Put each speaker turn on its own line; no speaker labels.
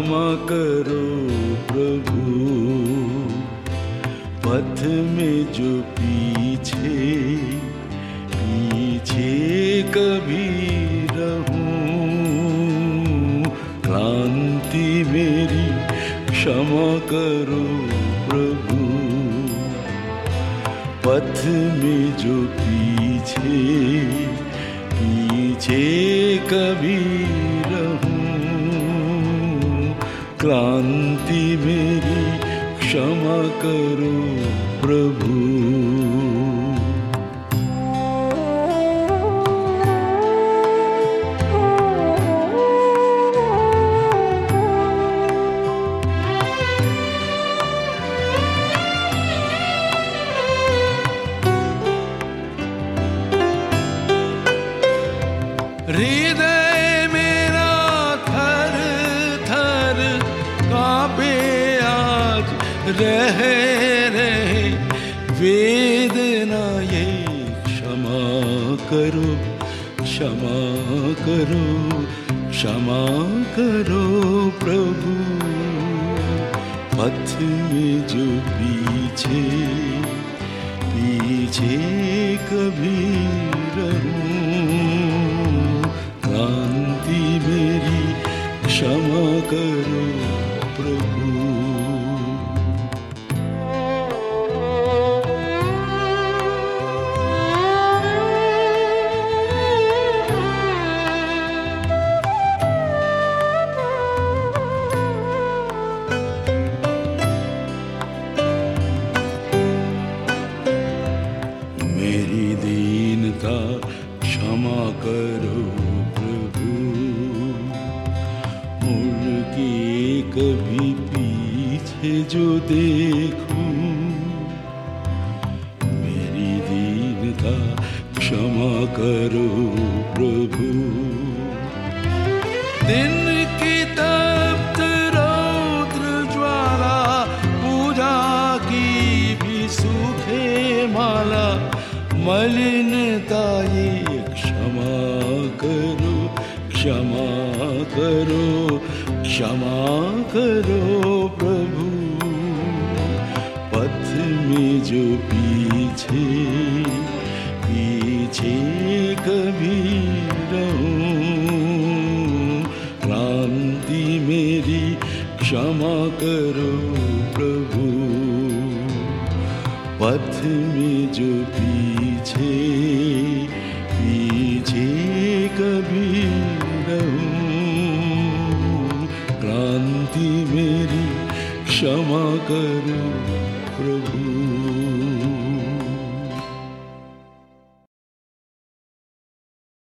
क्षमा करो प्रभु, पथ में जो पीछे पीछे कभी रहूं, क्रांति मेरी क्षमा करो प्रभु, पथ में जो पीछे पीछे कभी रहूं, क्रांति मेरी क्षमा करो प्रभु। हृदय मेरा थर थर कांपे आज, रहे रहे वेदना ये क्षमा करो, क्षमा करो, क्षमा करो प्रभु, पथ में जो पीछे पीछे कभी रहूं, क्रांति मेरी क्षमा करो प्रभु। मेरी दीनता क्षमा करो प्रभु, मुड़ के कभी पीछे जो देखूं, मेरी दीनता क्षमा करो प्रभु, दिन की तप्त रौद्र ज्वाला, पूजा की भी सूखे माला, मलिनता ये क्षमा करो, क्षमा करो, क्षमा करो प्रभु, पथ में जो पीछे पीछे कभी रहूं, क्रांति मेरी क्षमा करो प्रभु, पथ में जो पीछे पीछे कभी रहूं, क्रांति मेरी क्षमा करो प्रभु।